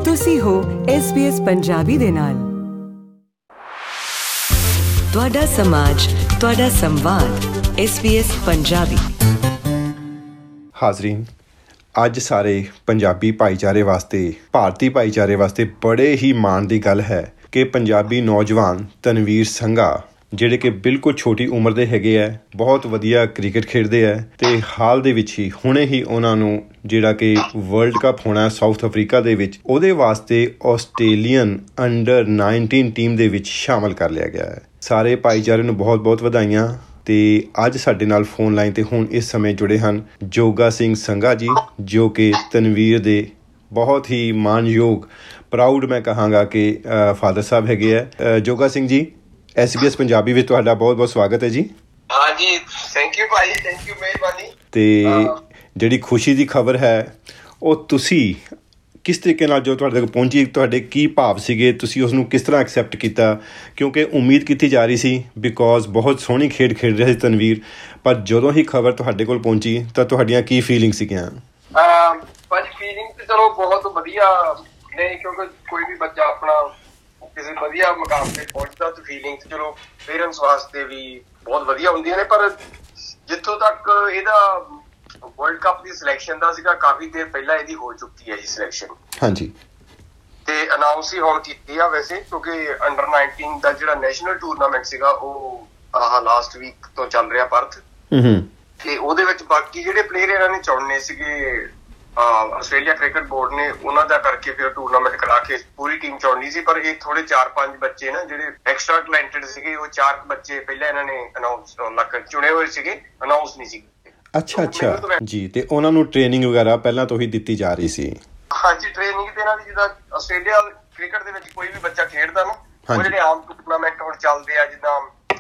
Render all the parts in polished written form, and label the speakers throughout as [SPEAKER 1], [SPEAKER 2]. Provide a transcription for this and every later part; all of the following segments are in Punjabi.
[SPEAKER 1] ਤੁਸੀਂ ਹੋ SBS ਪੰਜਾਬੀ ਦੇ ਨਾਲ। ਤੁਹਾਡਾ ਸਮਾਜ, ਤੁਹਾਡਾ ਸੰਵਾਦ, SBS ਪੰਜਾਬੀ।
[SPEAKER 2] ਹਾਜ਼ਰੀਨ, ਅੱਜ ਸਾਰੇ ਪੰਜਾਬੀ ਭਾਈਚਾਰੇ ਵਾਸਤੇ, ਭਾਰਤੀ ਭਾਈਚਾਰੇ ਵਾਸਤੇ ਬੜੇ ਹੀ ਮਾਣ ਦੀ ਗੱਲ ਹੈ ਕਿ ਪੰਜਾਬੀ ਨੌਜਵਾਨ ਤਨਵੀਰ ਸੰਘਾ, ਜਿਹੜੇ ਕਿ ਬਿਲਕੁਲ ਛੋਟੀ ਉਮਰ ਦੇ ਹੈਗੇ ਹੈ, ਬਹੁਤ ਵਧੀਆ ਕ੍ਰਿਕਟ ਖੇਡਦੇ ਹੈ ਅਤੇ ਹਾਲ ਦੇ ਵਿੱਚ ਹੀ ਹੁਣੇ ਹੀ ਉਹਨਾਂ ਨੂੰ ਜਿਹੜਾ ਕਿ ਵਰਲਡ ਕੱਪ ਹੋਣਾ ਸਾਊਥ ਅਫਰੀਕਾ ਦੇ ਵਿੱਚ, ਉਹਦੇ ਵਾਸਤੇ ਆਸਟ੍ਰੇਲੀਅਨ ਅੰਡਰ 19 ਟੀਮ ਦੇ ਵਿੱਚ ਸ਼ਾਮਲ ਕਰ ਲਿਆ ਗਿਆ ਹੈ। ਸਾਰੇ ਭਾਈਚਾਰੇ ਨੂੰ ਬਹੁਤ ਬਹੁਤ ਵਧਾਈਆਂ। ਅਤੇ ਅੱਜ ਸਾਡੇ ਨਾਲ ਫੋਨ ਲਾਈਨ 'ਤੇ ਹੁਣ ਇਸ ਸਮੇਂ ਜੁੜੇ ਹਨ ਜੋਗਾ ਸਿੰਘ ਸੰਘਾ ਜੀ, ਜੋ ਕਿ ਤਨਵੀਰ ਦੇ ਬਹੁਤ ਹੀ ਮਾਣਯੋਗ, ਪ੍ਰਾਊਡ ਮੈਂ ਕਹਾਂਗਾ ਕਿ ਫਾਦਰ ਸਾਹਿਬ ਹੈਗੇ ਹੈ। ਜੋਗਾ ਸਿੰਘ ਜੀ, SBS ਪੰਜਾਬੀ ਵਿੱਚ ਤੁਹਾਡਾ ਬਹੁਤ ਬਹੁਤ ਸਵਾਗਤ ਹੈ ਜੀ।
[SPEAKER 3] ਹਾਂਜੀ, ਥੈਂਕ ਯੂ ਭਾਈ, ਥੈਂਕ ਯੂ, ਮਿਹਰਬਾਨੀ।
[SPEAKER 2] ਅਤੇ ਜਿਹੜੀ ਖੁਸ਼ੀ ਦੀ ਖਬਰ ਹੈ ਉਹ ਤੁਸੀਂ ਕਿਸ ਤਰੀਕੇ ਨਾਲ ਜੋ ਤੁਹਾਡੇ ਤੱਕ ਪਹੁੰਚੀ, ਤੁਹਾਡੇ ਕੀ ਭਾਵ ਸੀਗੇ, ਤੁਸੀਂ ਉਸ ਨੂੰ ਕਿਸ ਤਰ੍ਹਾਂ ਐਕਸੈਪਟ ਕੀਤਾ? ਕਿਉਂਕਿ ਉਮੀਦ ਕੀਤੀ ਜਾ ਰਹੀ ਸੀ, ਬਿਕੋਜ਼ ਬਹੁਤ ਸੋਹਣੀ ਖੇਡ ਖੇਡ ਰਿਹਾ ਸੀ ਤਨਵੀਰ, ਪਰ ਜਦੋਂ ਹੀ ਖਬਰ ਤੁਹਾਡੇ ਕੋਲ ਪਹੁੰਚੀ ਤਾਂ ਤੁਹਾਡੀਆਂ ਕੀ ਫੀਲਿੰਗ ਸੀਗੀਆਂ?
[SPEAKER 3] ਭਾਜੀ ਫੀਲਿੰਗ ਤਾਂ ਚਲੋ ਬਹੁਤ ਵਧੀਆ ਨਹੀਂ, ਕਿਉਂਕਿ ਕੋਈ ਵੀ ਬੱਚਾ ਆਪਣਾ ਕਿਸੇ ਵਧੀਆ ਮੁਕਾਮ ਤੇ ਪਹੁੰਚਦਾ ਤਾਂ ਫੀਲਿੰਗ ਚਲੋ ਪੇਰੈਂਟਸ ਵਾਸਤੇ ਵੀ ਬਹੁਤ ਵਧੀਆ ਹੁੰਦੀਆਂ ਨੇ। ਪਰ ਜਿੱਥੋਂ ਤੱਕ ਇਹਦਾ ਵਰਲਡ ਕੱਪ ਦੀ ਸਿਲੈਕਸ਼ਨ ਦਾ ਸੀਗਾ, ਕਾਫੀ ਦੇਰ ਪਹਿਲਾਂ ਇਹਦੀ ਹੋ ਚੁੱਕੀ ਹੈ ਜੀ ਸਿਲੈਕਸ਼ਨ। ਹਾਂਜੀ, ਤੇ ਅਨਾਉਂਸ ਹੀ ਹੁਣ ਕੀਤੀ ਆ ਵੈਸੇ, ਕਿਉਂਕਿ ਅੰਡਰ 19 ਦਾ ਜਿਹੜਾ ਨੈਸ਼ਨਲ ਟੂਰਨਾਮੈਂਟ ਸੀਗਾ ਉਹ ਲਾਸਟ ਵੀਕ ਤੋਂ ਚੱਲ ਰਿਹਾ ਪਰਥ, ਤੇ ਉਹਦੇ ਵਿੱਚ ਬਾਕੀ ਜਿਹੜੇ ਪਲੇਅਰ ਇਹਨਾਂ ਨੇ ਚੁਣਨੇ ਸੀਗੇ ਆਸਟ੍ਰੇਲੀਆ ਕ੍ਰਿਕਟ ਬੋਰਡ ਨੇ, ਉਹਨਾਂ ਦਾ ਕਰਕੇ ਫਿਰ ਟੂਰਨਾਮੈਂਟ ਕਰਾ ਕੇ ਪੂਰੀ ਟੀਮ ਚੁਣਨੀ ਸੀ। ਪਰ ਇਹ ਥੋੜੇ 4-5 ਬੱਚੇ ਨਾ ਜਿਹੜੇ ਐਕਸਟਰਾ ਟੈਲੈਂਟਡ ਸੀਗੇ, ਉਹ 4 ਬੱਚੇ ਪਹਿਲਾਂ ਇਹਨਾਂ ਨੇ ਅਨਾਉਂਸ ਚੁਣੇ ਹੋਏ ਸੀਗੇ, ਅਨਾਉਂਸ ਨਹੀਂ ਸੀਗੇ। ਅੱਛਾ
[SPEAKER 2] ਜੀ, ਤੇ ਉਹਨਾਂ ਨੂੰ ਟ੍ਰੇਨਿੰਗ ਵਗੈਰਾ ਪਹਿਲਾਂ ਤੋਂ ਹੀ ਦਿੱਤੀ ਜਾ ਰਹੀ ਸੀ?
[SPEAKER 3] ਹਾਂਜੀ, ਟ੍ਰੇਨਿੰਗ ਤੇ ਇਹਨਾਂ ਦੀ ਜਿੱਦਾਂ ਆਸਟ੍ਰੇਲੀਆ ਕ੍ਰਿਕਟ ਦੇ ਵਿੱਚ ਕੋਈ ਵੀ ਬੱਚਾ ਖੇਡਦਾ ਨਾ, ਉਹ ਜਿਹੜੇ ਆਮ ਟੂਰਨਾਮੈਂਟ ਹੁਣ ਚੱਲਦੇ ਆ, ਜਿੱਦਾਂ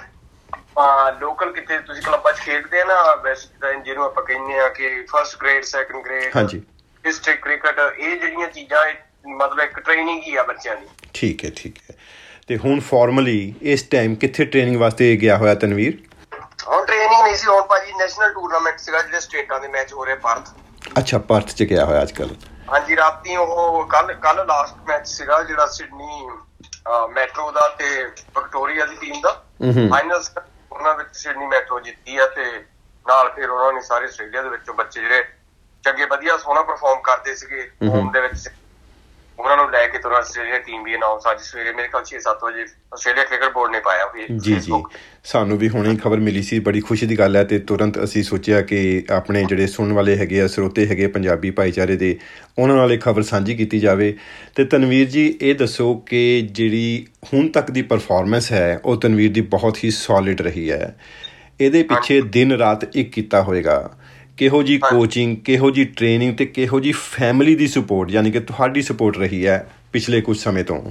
[SPEAKER 3] ਲੋਕਲ ਕਿਤੇ ਤੁਸੀਂ ਕਲੱਬਾਂ 'ਚ ਖੇਡਦੇ ਆ ਨਾ, ਵੈਸੇ ਜਿੱਦਾਂ ਜਿਹਨੂੰ ਆਪਾਂ ਕਹਿੰਦੇ ਆ ਕਿ first grade, second grade, district cricket, ਇਹ ਜਿਹੜੀਆਂ ਚੀਜ਼ਾਂ ਮਤਲਬ ਇੱਕ ਟ੍ਰੇਨਿੰਗ ਹੀ ਆ ਬੱਚਿਆਂ ਦੀ। ਠੀਕ ਹੈ।
[SPEAKER 2] ਤੇ ਹੁਣ ਫਾਰਮਲੀ ਇਸ ਟਾਈਮ ਕਿੱਥੇ ਟ੍ਰੇਨਿੰਗ ਵਾਸਤੇ ਗਿਆ ਹੋਇਆ ਤਨਵੀਰ?
[SPEAKER 3] ਹੁਣ ਟ੍ਰੇਨਿੰਗ ਨਹੀਂ ਸੀ, ਹੁਣ ਭਾਜੀ ਨੈਸ਼ਨਲ ਟੂਰਨਾਮੈਂਟ ਸੀਗਾ, ਜਿਹੜੇ ਸਟੇਟਾਂ ਦੇ ਮੈਚ ਹੋ ਰਹੇ ਪਰਥ।
[SPEAKER 2] ਅੱਛਾ, ਪਰਥ 'ਚ ਗਿਆ ਹੋਇਆ ਅੱਜ ਕੱਲ?
[SPEAKER 3] ਹਾਂਜੀ, ਰਾਤੀ ਉਹ ਕੱਲ ਲਾਸਟ ਮੈਚ ਸੀਗਾ ਜਿਹੜਾ ਸਿਡਨੀ ਮੈਟਰੋ ਦਾ ਤੇ ਵਿਕਟੋਰੀਆ ਦੀ ਟੀਮ ਦਾ ਫਾਈਨਲਸ, ਉਹਨਾਂ ਵਿੱਚ ਸਿਡਨੀ ਮੈਟਰੋ ਜਿੱਤੀ ਆ, ਤੇ ਨਾਲ ਫਿਰ ਉਹਨਾਂ ਨੇ ਸਾਰੇ ਆਸਟ੍ਰੇਲੀਆ ਦੇ ਵਿੱਚੋਂ ਬੱਚੇ ਜਿਹੜੇ ਚੰਗੇ ਵਧੀਆ ਸੋਹਣਾ ਪਰਫਾਰਮ ਕਰਦੇ ਸੀਗੇ ਹੋਮ ਦੇ ਵਿੱਚ, ਉਹਨਾਂ ਨੂੰ ਲੈ ਕੇ ਤੁਰੰਤ ਆਸਟ੍ਰੇਲੀਆ ਟੀਮ ਵੀ ਅਨਾਉਂਸ ਅੱਜ ਸਵੇਰੇ ਮੇਰੇ ਖਿਆਲ 6-7 ਵਜੇ ਆਸਟ੍ਰੇਲੀਆ ਕ੍ਰਿਕਟ ਬੋਰਡ ਨੇ ਪਾਇਆ ਹੋਇਆ।
[SPEAKER 2] ਜੀ, ਸਾਨੂੰ ਵੀ ਹੁਣੇ ਖਬਰ ਮਿਲੀ ਸੀ, ਬੜੀ ਖੁਸ਼ੀ ਦੀ ਗੱਲ ਹੈ। ਤੇ ਤੁਰੰਤ ਅਸੀਂ ਸੋਚਿਆ ਕਿ ਆਪਣੇ ਜਿਹੜੇ ਸੁਣਨ ਵਾਲੇ ਹੈਗੇ ਆ, ਸਰੋਤੇ ਹੈਗੇ ਪੰਜਾਬੀ ਭਾਈਚਾਰੇ ਦੇ, ਉਹਨਾਂ ਨਾਲ ਇਹ ਖਬਰ ਸਾਂਝੀ ਕੀਤੀ ਜਾਵੇ। ਤੇ ਤਨਵੀਰ ਜੀ, ਇਹ ਦੱਸੋ ਕਿ ਜਿਹੜੀ ਹੁਣ ਤੱਕ ਦੀ ਪਰਫਾਰਮੈਂਸ ਹੈ ਉਹ ਤਨਵੀਰ ਦੀ ਬਹੁਤ ਹੀ ਸੋਲਿਡ ਰਹੀ ਹੈ। ਇਹਦੇ ਪਿੱਛੇ ਦਿਨ ਰਾਤ ਇੱਕ ਕੀਤਾ ਹੋਏਗਾ। ਕਿਹੋ ਜਿਹੀ ਕੋਚਿੰਗ, ਕਿਹੋ ਜਿਹੀ ਟ੍ਰੇਨਿੰਗ ਤੇ ਕਿਹੋ ਜਿਹੀ ਫੈਮਿਲੀ ਦੀ ਸਪੋਰਟ, ਯਾਨੀ ਕਿ ਤੁਹਾਡੀ ਸਪੋਰਟ ਰਹੀ ਹੈ ਪਿਛਲੇ ਕੁਝ ਸਮੇਂ ਤੋਂ?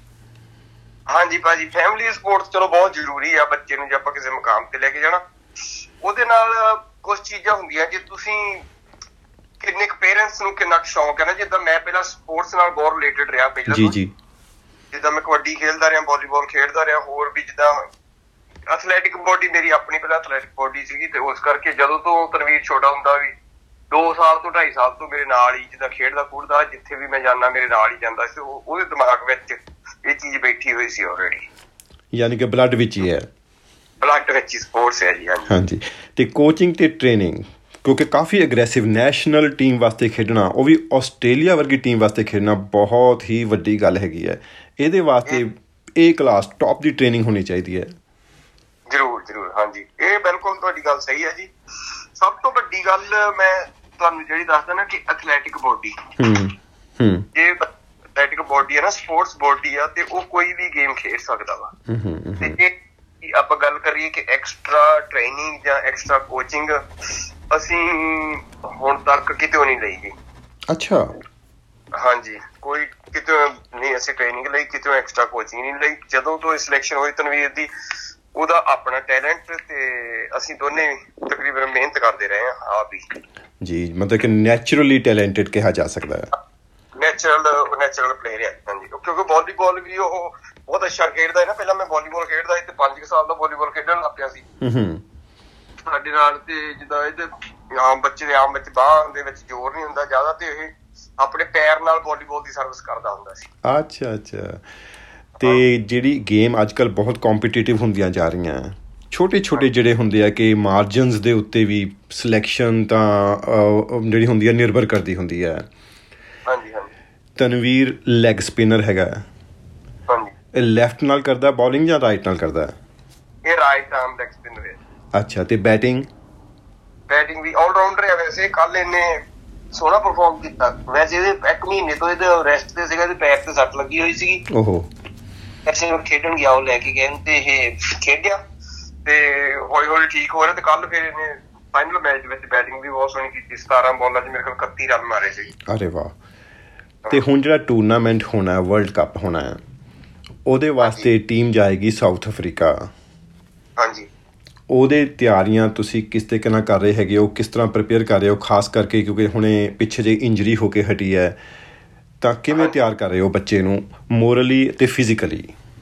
[SPEAKER 3] ਹਾਂਜੀ ਭਾਜੀ, ਫੈਮਿਲੀ ਸਪੋਰਟ ਚਲੋ ਬਹੁਤ ਜ਼ਰੂਰੀ ਆ ਬੱਚੇ ਨੂੰ, ਜੇ ਆਪਾਂ ਕਿਸੇ ਮੁਕਾਮ ਤੇ ਲੈ ਕੇ ਜਾਣਾ। ਉਹਦੇ ਨਾਲ ਕੁਝ ਚੀਜ਼ਾਂ ਹੁੰਦੀਆਂ, ਜੇ ਤੁਸੀਂ ਕਿੰਨੇ ਕੁ ਪੇਰੈਂਟਸ ਨੂੰ ਕਿੰਨਾ ਕੁ ਸ਼ੌਂਕ ਹੈ ਨਾ, ਜਿੱਦਾਂ ਮੈਂ ਪਹਿਲਾਂ ਸਪੋਰਟਸ ਨਾਲ ਬਹੁਤ ਰਿਲੇਟਡ ਰਿਹਾ ਪਹਿਲਾਂ ਤੋਂ। ਜੀ, ਜਿੱਦਾਂ ਮੈਂ ਕਬੱਡੀ ਖੇਡਦਾ ਰਿਹਾ, ਵਾਲੀਬਾਲ ਖੇਡਦਾ ਰਿਹਾ, ਹੋਰ ਵੀ ਜਿੱਦਾਂ ਐਥਲੈਟਿਕ ਬੋਡੀ ਮੇਰੀ ਆਪਣੀ ਪਹਿਲਾਂ ਐਥਲੈਟਿਕ ਬੋਡੀ ਸੀਗੀ, ਤੇ ਉਸ ਕਰਕੇ ਜਦੋਂ ਤੋਂ ਤਨਵੀਰ ਛੋਟਾ ਹੁੰਦਾ ਵੀ 2 ਸਾਲ ਤੋਂ 2.5 ਸਾਲ ਤੋਂ ਮੇਰੇ ਨਾਲ ਹੀ ਜਿੱਦਾਂ ਖੇਡਦਾ ਕੂਦਦਾ, ਜਿੱਥੇ ਵੀ ਮੈਂ ਜਾਂਦਾ ਮੇਰੇ ਨਾਲ ਹੀ ਜਾਂਦਾ ਸੀ। ਉਹਦੇ ਦਿਮਾਗ ਵਿੱਚ ਇਹ ਚੀਜ਼ ਬੈਠੀ ਹੋਈ ਸੀ ਆਲਰੇਡੀ, ਯਾਨੀ ਕਿ
[SPEAKER 2] ਬਲੱਡ ਵਿੱਚ ਹੀ ਹੈ,
[SPEAKER 3] ਬਲੱਡ ਵਿੱਚ ਹੀ ਸਪੋਰਟਸ ਹੈ ਜੀ।
[SPEAKER 2] ਹਾਂਜੀ। ਤੇ ਕੋਚਿੰਗ ਤੇ ਟ੍ਰੇਨਿੰਗ, ਕਿਉਂਕਿ ਕਾਫੀ ਅਗਰੈਸਿਵ ਨੈਸ਼ਨਲ ਟੀਮ ਵਾਸਤੇ ਖੇਡਣਾ, ਉਹ ਵੀ ਆਸਟ੍ਰੇਲੀਆ ਵਰਗੀ ਟੀਮ ਵਾਸਤੇ ਖੇਡਣਾ ਬਹੁਤ ਹੀ ਵੱਡੀ ਗੱਲ ਹੈਗੀ ਹੈ। ਇਹਦੇ ਵਾਸਤੇ A ਕਲਾਸ ਟੌਪ ਦੀ ਟ੍ਰੇਨਿੰਗ ਹੋਣੀ ਚਾਹੀਦੀ ਹੈ।
[SPEAKER 3] ਜ਼ਰੂਰ, ਹਾਂਜੀ, ਇਹ ਬਿਲਕੁਲ ਤੁਹਾਡੀ ਗੱਲ ਸਹੀ ਹੈ ਜੀ। ਸਭ ਤੋਂ ਵੱਡੀ ਗੱਲ ਮੈਂ ਤੁਹਾਨੂੰ ਜਿਹੜੀ ਦੱਸਦਾ ਨਾ ਕਿ ਐਥਲੈਟਿਕ ਬੋਡੀ, ਜੇ ਐਥਲੈਟਿਕ ਬੋਡੀ ਹੈ ਨਾ, ਸਪੋਰਟਸ ਬੋਡੀ ਆ, ਤੇ ਉਹ ਕੋਈ ਵੀ ਗੇਮ ਖੇਡ ਸਕਦਾ ਵਾ। ਤੇ ਜੇ ਆਪਾਂ ਗੱਲ ਕਰੀਏ ਕਿ ਐਕਸਟਰਾ ਟ੍ਰੇਨਿੰਗ ਜਾਂ ਐਕਸਟਰਾ ਕੋਚਿੰਗ, ਅਸੀਂ ਹੁਣ ਤੱਕ ਕਿਤੇ ਨਹੀਂ ਲਈ ਜੀ। ਅੱਛਾ। ਹਾਂਜੀ, ਕੋਈ ਕਿਤੇ ਨਹੀਂ ਅਸੀਂ ਟ੍ਰੇਨਿੰਗ ਲਈ, ਕਿਤੇ ਐਕਸਟਰਾ ਕੋਚਿੰਗ ਨਹੀਂ ਲਈ। ਜਦੋਂ ਤੋਂ ਸਿਲੈਕਸ਼ਨ ਹੋਈ ਤਨਵੀਰ ਦੀ, ਉਹਦਾ ਆਪਣਾ ਟੈਲੈਂਟ ਤੇ ਅਸੀਂ ਦੋਨੇ ਤਕਰੀਬਨ ਮਿਹਨਤ ਕਰਦੇ ਰਹੇ ਹਾਂ ਆਪ ਹੀ
[SPEAKER 2] ਜੀ, ਮਤਲਬ ਕਿ ਨੈਚੁਰਲੀ ਟੈਲੈਂਟਡ ਕਿਹਾ ਜਾ ਸਕਦਾ ਹੈ।
[SPEAKER 3] ਨੈਚੁਰਲ ਪਲੇਅਰ ਹੈ, ਹਾਂਜੀ। ਕਿਉਂਕਿ ਵਾਲੀਬਾਲ ਵੀ ਉਹ ਬਹੁਤ ਅੱਛਾ ਖੇਡਦਾ ਹੈ ਨਾ। ਪਹਿਲਾਂ ਮੈਂ ਵਾਲੀਬਾਲ ਖੇਡਦਾ ਸੀ ਤੇ 5 ਸਾਲ ਦਾ ਵਾਲੀਬਾਲ ਖੇਡਣ ਲੱਗ ਪਿਆ ਸੀ ਸਾਡੇ ਨਾਲ। ਤੇ ਜਿੱਦਾਂ ਇਹਦੇ ਆਮ ਬੱਚੇ ਬਾਂਹ ਦੇ ਵਿੱਚ ਜ਼ੋਰ ਨਹੀਂ ਹੁੰਦਾ ਜ਼ਿਆਦਾ, ਤੇ ਇਹ ਆਪਣੇ ਪੈਰ ਨਾਲ ਵਾਲੀਬਾਲ ਦੀ ਸਰਵਿਸ ਕਰਦਾ ਹੁੰਦਾ ਸੀ।
[SPEAKER 2] ਅੱਛਾ। ਤੇ ਜਿਹੜੀ ਗੇਮ ਅੱਜ ਕੱਲ੍ਹ ਬਹੁਤ ਕੰਪੀਟੀਟਿਵ ਹੁੰਦੀਆਂ ਜਾ ਰਹੀਆਂ, ਛੋਟੇ ਜਿਹੜੇ ਹੁੰਦੇ ਆ ਕਿ ਮਾਰਜਨਸ ਦੇ ਉੱਤੇ ਵੀ ਸਿਲੈਕਸ਼ਨ ਤਾਂ ਜਿਹੜੀ ਹੁੰਦੀ ਹੈ ਨਿਰਭਰ ਕਰਦੀ ਹੁੰਦੀ ਹੈ।
[SPEAKER 3] ਹਾਂਜੀ।
[SPEAKER 2] ਤਨਵੀਰ ਲੈਗ ਸਪਿਨਰ ਹੈਗਾ।
[SPEAKER 3] ਹਾਂਜੀ।
[SPEAKER 2] ਇਹ ਲੈਫਟ ਨਾਲ ਕਰਦਾ ਬੋਲਿੰਗ ਜਾਂ ਰਾਈਟ ਨਾਲ ਕਰਦਾ?
[SPEAKER 3] ਇਹ ਰਾਈਟ ਆਰਮ ਲੈਗ ਸਪਿਨਰ ਹੈ।
[SPEAKER 2] ਅੱਛਾ। ਤੇ ਬੈਟਿੰਗ
[SPEAKER 3] ਵੀ ਆਲਰਾਊਂਡਰ ਹੈ ਵੈਸੇ। ਕੱਲ ਇਹਨੇ ਸੋਹਣਾ ਪਰਫਾਰਮ ਕੀਤਾ। ਵੈਸੇ ਇਹਦੇ 1 ਮਹੀਨੇ ਤੋਂ ਇਹਦੇ ਰੈਸਟ ਤੇ ਸੀਗਾ, ਇਹਦੇ ਪੈਰ ਤੇ ਸੱਟ ਲੱਗੀ ਹੋਈ ਸੀਗੀ।
[SPEAKER 2] ਓਹੋ।
[SPEAKER 3] ਐਸੇ ਖੇਡਣ ਗਿਆ, ਉਹ ਲੈ ਕੇ ਗਏ ਤੇ ਇਹ ਖੇਡਿਆ ਤੇ ਹੌਲੀ ਠੀਕ ਹੋ ਰਿਹਾ। ਤੇ ਕੱਲ ਫਿਰ ਇਹਨੇ ਫਾਈਨਲ ਮੈਚ ਵਿੱਚ ਬੈਟਿੰਗ ਵੀ ਬਹੁਤ ਸੋਹਣੀ ਕੀਤੀ। 17 ਬਾਲਾਂ 'ਚ ਮੇਰੇ ਕੋਲ 31 ਰਨ ਮਾਰੇ ਸੀ।
[SPEAKER 2] ਅਰੇ ਵਾਹ। ਤੇ ਹੁਣ ਜਿਹੜਾ ਟੂਰਨਾਮੈਂਟ ਹੋਣਾ, ਵਰਲਡ ਕੱਪ ਹੋਣਾ, ਉਹਦੇ ਵਾਸਤੇ ਟੀਮ ਜਾਏਗੀ ਸਾਊਥ ਅਫਰੀਕਾ।
[SPEAKER 3] ਹਾਂਜੀ।
[SPEAKER 2] ਉਹਦੇ ਤਿਆਰੀਆਂ ਤੁਸੀਂ ਕਿਸ ਤਰੀਕੇ ਨਾਲ ਕਰ ਰਹੇ ਹੈਗੇ ਹੋ, ਕਿਸ ਤਰ੍ਹਾਂ ਪ੍ਰੀਪੇਅਰ ਕਰ ਰਹੇ ਹੋ, ਖਾਸ ਕਰਕੇ ਕਿਉਂਕਿ ਹੁਣੇ ਪਿੱਛੇ ਜਿਹੀ ਇੰਜਰੀ ਹੋ ਕੇ ਹਟੀ ਹੈ, ਤਾਂ ਕਿਵੇਂ ਤਿਆਰ ਕਰ ਰਹੇ ਹੋ ਬੱਚੇ ਨੂੰ ਮੋਰਲੀ ਤੇ ਫਿਜ਼ੀਕਲੀ?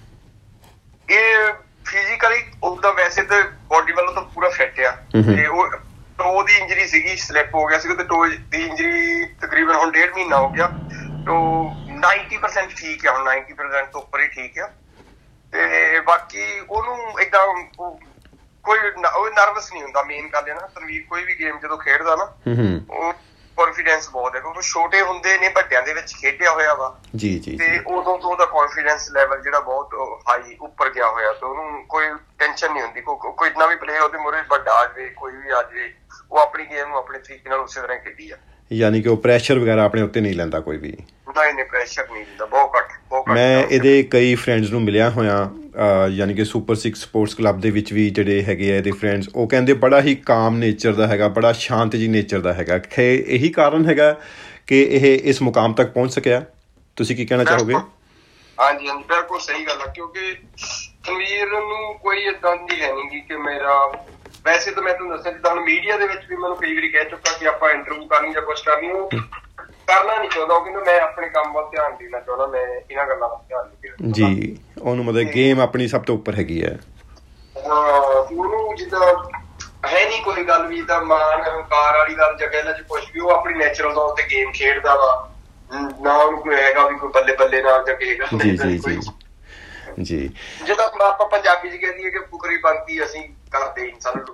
[SPEAKER 3] ਇਹ ਫਿਜ਼ੀਕਲੀ ਉਹਦਾ ਵੈਸੇ ਤਾਂ ਬੋਡੀ ਵੱਲੋਂ ਤਾਂ ਪੂਰਾ ਫਿੱਟ ਆ। ਤੇ ਉਹ ਟੋ ਦੀ ਇੰਜਰੀ ਸੀਗੀ, ਸਲਿੱਪ ਹੋ ਗਿਆ ਸੀਗਾ ਤੇ ਟੋ ਦੀ ਇੰਜਰੀ ਤਕਰੀਬਨ ਹੁਣ 1.5 ਮਹੀਨਾ ਹੋ ਗਿਆ। ਤੋ 90% ਠੀਕ ਆ, ਹੁਣ 90% ਤੋਂ ਉੱਪਰ ਹੀ ਠੀਕ ਆ। ਤੇ ਬਾਕੀ ਉਹਨੂੰ ਏਦਾਂ ਕੋਈ ਉਹ ਨਰਵਸ ਨਹੀਂ ਹੁੰਦਾ। ਮੇਨ ਗੱਲ ਹੈ ਨਾ, ਤਨਵੀਰ ਕੋਈ ਵੀ ਗੇਮ ਜਦੋਂ ਖੇਡਦਾ ਨਾ, ਉਹ ਕੌਨਫੀਡੈਂਸ ਬਹੁਤ ਹੈ ਕਿਉਂਕਿ ਛੋਟੇ ਹੁੰਦੇ ਨੇ ਵੱਡਿਆਂ ਦੇ ਵਿੱਚ ਖੇਡਿਆ ਹੋਇਆ ਵਾ। ਜੀ। ਤੇ ਉਦੋਂ ਤੋਂ ਉਹਦਾ ਕੌਨਫੀਡੈਂਸ ਲੈਵਲ ਜਿਹੜਾ ਬਹੁਤ ਹਾਈ ਉੱਪਰ ਗਿਆ ਹੋਇਆ, ਤੇ ਉਹਨੂੰ ਕੋਈ ਟੈਨਸ਼ਨ ਨਹੀਂ ਹੁੰਦੀ। ਕੋਈ ਨਵੀਂ ਪਲੇਅਰ ਉਹਦੇ ਮੂਹਰੇ ਵੱਡਾ ਆ ਜਾਵੇ, ਕੋਈ ਵੀ ਆ ਜਾਵੇ, ਉਹ ਆਪਣੀ ਗੇਮ ਨੂੰ ਆਪਣੇ ਤਰੀਕੇ ਨਾਲ ਉਸੇ ਤਰ੍ਹਾਂ ਖੇਡੀ ਆ। ਯਾਨੀ ਕਿ ਉਹ ਪ੍ਰੈਸ਼ਰ ਵਗੈਰਾ ਆਪਣੇ ਉੱਤੇ ਨਹੀਂ ਲੈਂਦਾ ਕੋਈ ਵੀ? ਨਹੀਂ, ਪ੍ਰੈਸ਼ਰ ਨਹੀਂ ਲੈਂਦਾ, ਬਹੁਤ ਘੱਟ। ਮੈਂ ਇਹਦੇ ਕਈ ਫਰੈਂਡਸ ਨੂੰ ਮਿਲਿਆ ਹੋਇਆ, ਯਾਨੀ ਕਿ ਸੁਪਰ 6 ਸਪੋਰਟਸ ਕਲੱਬ ਦੇ ਵਿੱਚ ਵੀ ਜਿਹੜੇ ਹੈਗੇ ਆ ਇਹਦੇ ਫਰੈਂਡਸ, ਉਹ ਕਹਿੰਦੇ ਬੜਾ ਹੀ ਕਾਮ ਨੇਚਰ ਦਾ ਹੈਗਾ, ਬੜਾ ਸ਼ਾਂਤ ਜੀ ਨੇਚਰ ਦਾ ਹੈਗਾ। ਇਹੀ ਕਾਰਨ ਹੈਗਾ ਕਿ ਇਹ ਇਸ ਮੁਕਾਮ ਤੱਕ ਪਹੁੰਚ ਸਕਿਆ। ਤੁਸੀਂ ਕੀ ਕਹਿਣਾ ਚਾਹੋਗੇ? ਹਾਂਜੀ, ਬਿਲਕੁਲ ਸਹੀ ਗੱਲ ਆ। ਕਿਉਂਕਿ ਤਨਵੀਰ ਨੂੰ ਕੋਈ ਏਦਾਂ ਦੀ ਹੈ ਨਹੀਂ ਕਿ ਮੇਰਾ, ਵੈਸੇ ਤਾਂ ਮੈਂ ਤੁਹਾਨੂੰ ਦੱਸਿਆ ਜਿੱਦਾਂ ਹੁਣ ਮੀਡੀਆ ਦੇ ਵਿੱਚ ਵੀ ਮੈਨੂੰ ਕਈ ਵਾਰੀ ਕਹਿ ਚੁੱਕਾ ਕਿ ਆਪਾਂ ਇੰਟਰਵਿਊ ਕਰਨੀ ਜਾਂ ਕੁਛ ਕਰਨੀ, ਉਹ ਕਰਨਾ ਨਹੀਂ ਚਾਹੁੰਦਾ। ਉਹ ਕਹਿੰਦਾ ਮੈਂ ਆਪਣੇ ਕੰਮ ਵੱਲ ਧਿਆਨ ਦੇਣਾ ਚਾਹੁੰਦਾ, ਮੈਂ ਇਹਨਾਂ ਗੱਲਾਂ ਵੱਲ ਧਿਆਨ ਨਹੀਂ ਦੇਣਾ ਜੀ। ਉਹਨੂੰ ਮਤਲਬ ਗੇਮ ਆਪਣੀ ਸਭ ਤੋਂ ਉੱਪਰ ਹੈਗੀ ਹੈ। ਉਹਨੂੰ ਜਿੱਦਾਂ ਹੈ ਨਹੀਂ ਕੋਈ ਗੱਲ ਵੀ ਤਾਂ ਮਾਣ ਹੰਕਾਰ ਵਾਲੀ ਗੱਲ ਜਾਂ ਕਹਿ ਲਾ ਕੁਛ ਵੀ, ਉਹ ਆਪਣੀ ਨੈਚੁਰਲ ਤੌਰ ਤੇ ਗੇਮ ਖੇਡਦਾ ਵਾ। ਨਾ ਉਹਨੂੰ ਕੋਈ ਹੈਗਾ ਵੀ ਕੋਈ ਬੱਲੇ ਬੱਲੇ ਨਾਲ ਜਾਂ ਕਹੇਗਾ ਜੀ। ਜਿੱਦਾਂ ਆਪਾਂ ਪੰਜਾਬੀ ਚ ਕਹਿੰਦੀ ਹੈ ਕਿ ਫੁਕਰੀ ਬਣਦੀ ਅਸੀਂ ਕਰਦੇ ਇਨਸਾਨ।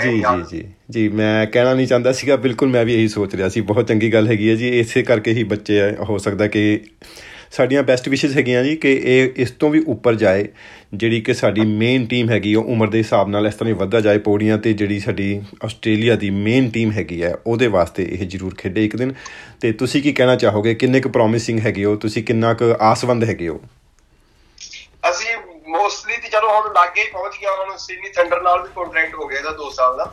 [SPEAKER 3] ਜੀ ਮੈਂ ਕਹਿਣਾ ਨਹੀਂ ਚਾਹੁੰਦਾ ਸੀਗਾ, ਬਿਲਕੁਲ ਮੈਂ ਵੀ ਇਹੀ ਸੋਚ ਰਿਹਾ ਸੀ। ਬਹੁਤ ਚੰਗੀ ਗੱਲ ਹੈਗੀ ਹੈ ਜੀ। ਇਸੇ ਕਰਕੇ ਹੀ ਬੱਚੇ ਹੋ ਸਕਦਾ ਕਿ ਸਾਡੀਆਂ ਬੈਸਟ ਵਿਸ਼ੇਸ ਹੈਗੀਆਂ ਜੀ ਕਿ ਇਹ ਇਸ ਤੋਂ ਵੀ ਉੱਪਰ ਜਾਏ। ਜਿਹੜੀ ਕਿ ਸਾਡੀ ਮੇਨ ਟੀਮ ਹੈਗੀ ਉਹ ਉਮਰ ਦੇ ਹਿਸਾਬ ਨਾਲ ਇਸ ਤਰ੍ਹਾਂ ਹੀ ਵੱਧਦਾ ਜਾਏ ਪੌੜੀਆਂ 'ਤੇ। ਜਿਹੜੀ ਸਾਡੀ ਆਸਟ੍ਰੇਲੀਆ ਦੀ ਮੇਨ ਟੀਮ ਹੈਗੀ ਹੈ ਉਹਦੇ ਵਾਸਤੇ ਇਹ ਜ਼ਰੂਰ ਖੇਡੇ ਇੱਕ ਦਿਨ। ਅਤੇ ਤੁਸੀਂ ਕੀ ਕਹਿਣਾ ਚਾਹੋਗੇ? ਕਿੰਨੇ ਕੁ ਪ੍ਰੋਮਿਸਿੰਗ ਹੈਗੇ ਹੋ ਤੁਸੀਂ? ਕਿੰਨਾ ਕੁ ਆਸਵੰਦ ਹੈਗੇ ਹੋ? ਅਸੀਂ ਮੋਸਟਲੀ ਤੇ ਚਲੋ ਹੁਣ ਲਾਗੇ ਹੀ ਪਹੁੰਚ ਗਿਆ। ਹੁਣ ਸਿਡਨੀ ਥੰਡਰ ਨਾਲ ਵੀ ਕੰਟਰੈਕਟ ਹੋ ਗਿਆ ਇਹਦਾ 2 ਸਾਲ ਦਾ।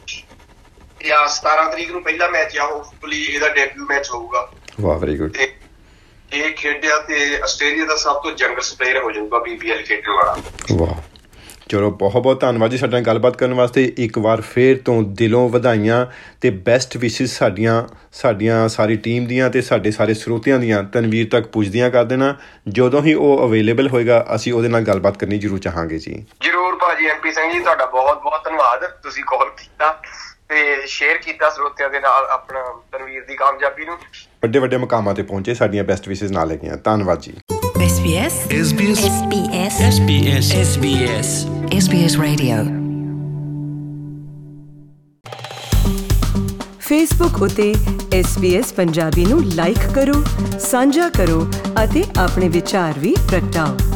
[SPEAKER 3] ਜਾਂ 17 ਤਰੀਕ ਨੂੰ ਪਹਿਲਾ ਮੈਚ ਆ, ਹੋਪਫੁਲੀ ਇਹਦਾ ਡੈਬਿਊ ਮੈਚ ਹੋਊਗਾ। ਵਾਹ, ਵੈਰੀ ਗੁੱਡ। ਇਹ ਖੇਡਿਆ ਤੇ ਆਸਟ੍ਰੇਲੀਆ ਦਾ ਸਭ ਤੋਂ ਯੰਗੈਸਟ ਪਲੇਅਰ ਹੋ ਜਾਊਗਾ BPL ਖੇਡਣ ਵਾਲਾ। ਵਾਹ, ਚਲੋ ਬਹੁਤ ਬਹੁਤ ਧੰਨਵਾਦ ਜੀ ਸਾਡੇ ਨਾਲ ਗੱਲਬਾਤ ਕਰਨ ਵਾਸਤੇ। ਇੱਕ ਵਾਰ ਫੇਰ ਤੋਂ ਦਿਲੋਂ ਵਧਾਈਆਂ ਤੇ ਬੈਸਟ ਵਿਸ਼ੇਸ ਸਾਡੀਆਂ ਸਾਰੀ ਟੀਮ ਦੀਆਂ ਤੇ ਸਾਡੇ ਸਾਰੇ ਸਰੋਤਿਆਂ ਦੀਆਂ ਤਨਵੀਰ ਤੱਕ ਪੁੱਜਦੀਆਂ ਕਰ ਦੇਣਾ। ਜਦੋਂ ਹੀ ਉਹ ਅਵੇਲੇਬਲ ਹੋਏਗਾ ਅਸੀਂ ਉਹਦੇ ਨਾਲ ਗੱਲਬਾਤ ਕਰਨੀ ਜ਼ਰੂਰ ਚਾਹਾਂਗੇ ਜੀ। ਜ਼ਰੂਰ ਭਾਜੀ। MP ਸਿੰਘ ਜੀ ਤੁਹਾਡਾ ਬਹੁਤ ਬਹੁਤ ਧੰਨਵਾਦ। ਤੁਸੀਂ ਕਾਲ ਕੀਤਾ ਤੇ ਸ਼ੇਅਰ ਕੀਤਾ ਸਰੋਤਿਆਂ ਦੇ ਨਾਲ ਆਪਣਾ ਤਨਵੀਰ ਦੀ ਕਾਮਯਾਬੀ ਨੂੰ। ਵੱਡੇ ਵੱਡੇ ਮੁਕਾਮਾਂ ਤੇ ਪਹੁੰਚੇ, ਸਾਡੀਆਂ ਬੈਸਟ ਵਿਸ਼ੇਸ ਨਾਲ ਹੈਗੀਆਂ। ਧੰਨਵਾਦ ਜੀ।
[SPEAKER 1] SBS Radio Facebook ਉਤੇ SBS ਪੰਜਾਬੀ ਨੂੰ ਲਾਈਕ ਕਰੋ, ਸਾਂਝਾ ਕਰੋ ਅਤੇ ਆਪਣੇ ਵਿਚਾਰ ਵੀ ਪ੍ਰਗਟਾਓ।